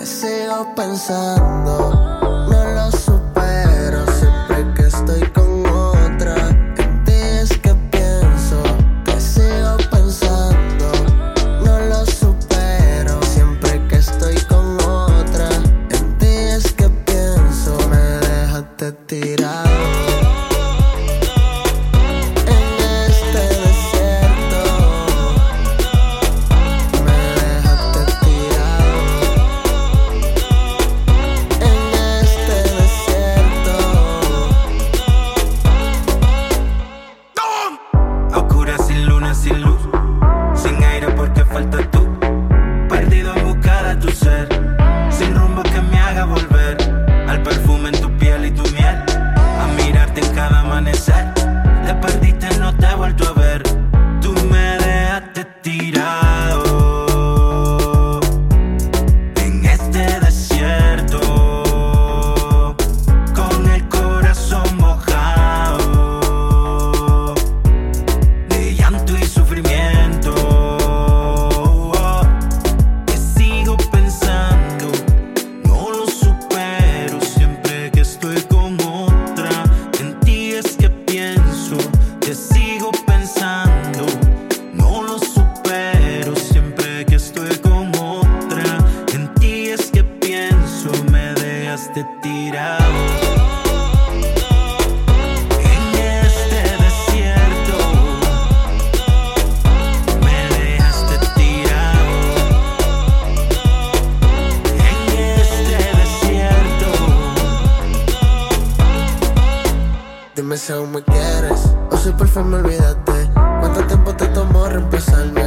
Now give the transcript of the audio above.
Te sigo pensando, no lo supero. Siempre que estoy con otra, en ti es que pienso. Te sigo pensando, no lo supero. Siempre que estoy con otra, en ti es que pienso. Me dejaste tirado Dime si aún me quieres o si por fin me olvidaste. ¿Cuánto tiempo te tomó reemplazarme?